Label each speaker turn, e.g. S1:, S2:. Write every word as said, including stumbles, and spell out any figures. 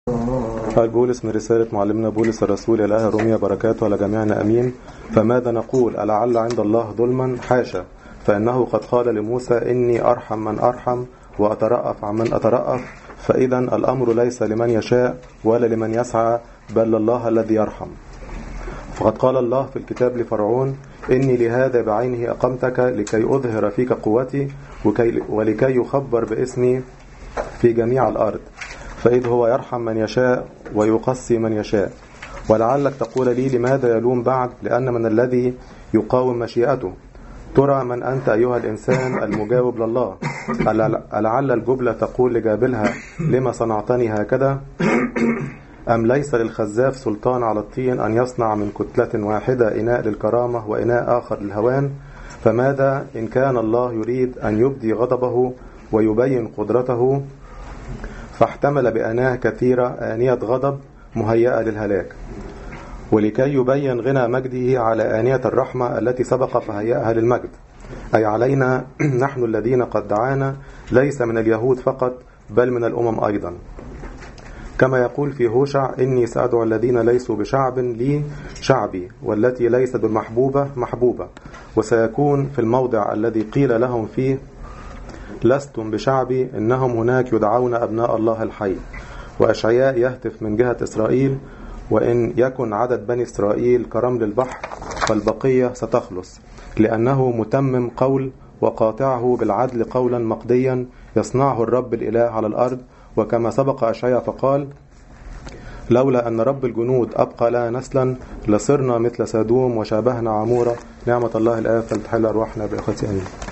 S1: قال بولس من رسالة معلمنا بولس الرسول إلى أهل روميا بركاته على جميعنا أمين. فماذا نقول؟ ألعل عند الله ظلما؟ حاشا، فإنه قد قال لموسى إني أرحم من أرحم وأترأف عن من أترأف. فإذا الأمر ليس لمن يشاء ولا لمن يسعى، بل لله الذي يرحم. فقد قال الله في الكتاب لفرعون إني لهذا بعينه أقمتك لكي أظهر فيك قوتي ولكي يخبر باسمي في جميع الأرض. فإذ هو يرحم من يشاء ويقصي من يشاء. ولعلك تقول لي لماذا يلوم بعد؟ لأن من الذي يقاوم مشيئته. ترى من أنت أيها الإنسان المجاوب لله؟ ألعل الجبلة تقول لجابلها لما صنعتني هكذا؟ أم ليس للخزاف سلطان على الطين أن يصنع من كتلة واحدة إناء للكرامة وإناء آخر للهوان؟ فماذا إن كان الله يريد أن يبدي غضبه ويبين قدرته فاحتمل بأناه كثيرة آنية غضب مهيئة للهلاك، ولكي يبين غنى مجده على آنية الرحمة التي سبق فهيئها للمجد، أي علينا نحن الذين قد دعانا ليس من اليهود فقط بل من الأمم أيضا. كما يقول في هوشع إني سأدعو الذين ليسوا بشعب لي شعبي، والتي ليست بالمحبوبة محبوبة. وسيكون في الموضع الذي قيل لهم فيه لستم بشعبي إنهم هناك يدعون أبناء الله الحي. وأشعياء يهتف من جهة إسرائيل وإن يكن عدد بني إسرائيل كرمل البحر فالبقية ستخلص، لأنه متمم قول وقاطعه بالعدل قولا مقضيا يصنعه الرب الإله على الأرض. وكما سبق أشعياء فقال لولا أن رب الجنود أبقى لنا نسلا لصرنا مثل سادوم وشابهنا عمورة. نعمة الله الآب فلتحل أرواحنا بأخوتي آمين.